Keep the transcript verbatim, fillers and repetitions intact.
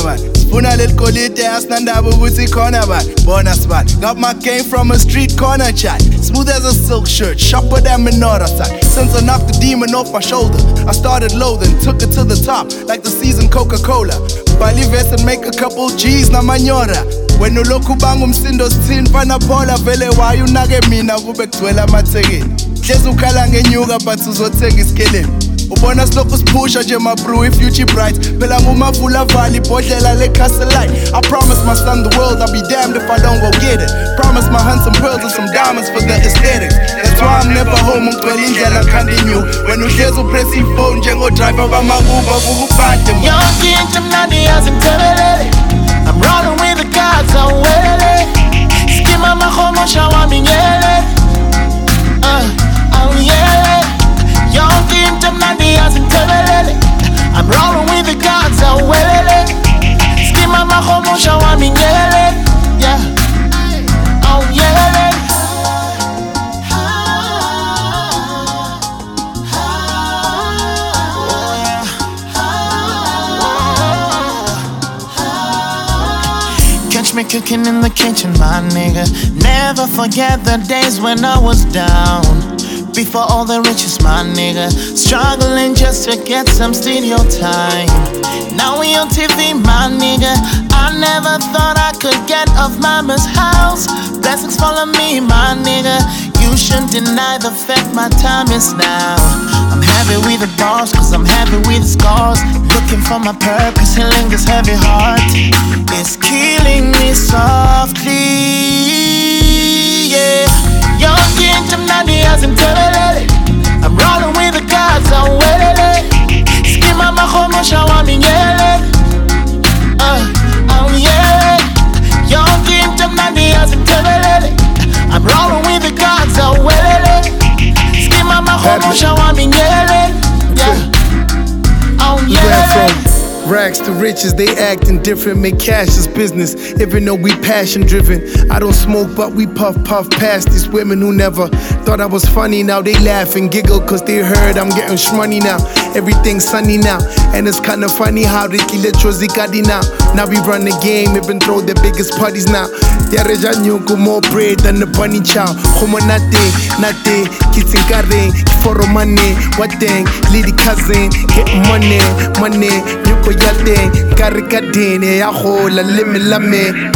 man. Spuna lil kolite asnandaba ukuthi khona man. Bonus man, got my game from a street corner chat. Smooth as a silk shirt, sharper than menorah side. Since I knocked the demon off my shoulder, I started low then took it to the top, like the seasoned Coca-Cola. Bali vest and make a couple G's na manyora. When ulokhu banga umsindo sithini fana phola vele wayo unake mina kube kugcwele amathekeni. Hlezi ukhala ngenyuka but uzothenga isikeleni. Ubona silokhu siphusha nje my bro i-future bright. Phela ngumavula vali ibhodlela le-Castle Light. I promise my son the world, I'll be damned if I don't go get it. Promise my handsome pearls and some diamonds for the aesthetics. That's why I'm never home, ngigcwele indlela continue. When uhlezi upress i-phone njengo-driver bama-Uber kukuphathe man. Yonke into mnandi yazimthelelele. I'm rolling with the gods, awelele. Skima mahomosha wami nyele. Uh, awuyele. Yonke into mnandi yazimthelelele. I'm rolling with the gods, awelele. Skima mahomosha wami nyele. Yeah. Awuyele. Catch me cooking in the kitchen, my nigga. Never forget the days when I was down. Before all the riches, my nigga. Struggling just to get some studio time. Now we on T V, my nigga. I never thought I could get off mama's house. Blessings follow me, my nigga. You shouldn't deny the fact my time is now. I'm happy with the bars, cause I'm happy with the scars. Looking for my purpose, healing this heavy heart. It's killing me softly, yeah. Yonke into mnandi yazimthelelele. I'm rolling with the gods, awelele. Skima mahomosha wami nyele. Uh, oh yeah. Yonke into mnandi yazimthelelele. I'm rolling with the gods, awelele. Skima mahomosha wami nyele. Yeah. Oh yeah. Rags to riches, they acting different, make cash as business, even though we passion driven. I don't smoke, but we puff, puff past these women who never thought I was funny. Now they laugh and giggle cause they heard I'm getting shmoney now. Everything's sunny now, and it's kinda funny how Ricky Letrozi got it now. Now we run the game, even throw the biggest parties now. Yareja nyuku more bread than the bunny chow. Homo nate, nate, kids in garden, for money, what thing, lady cousin, get money, money, nyuko yate, karikadine, ya ho, la lime lame.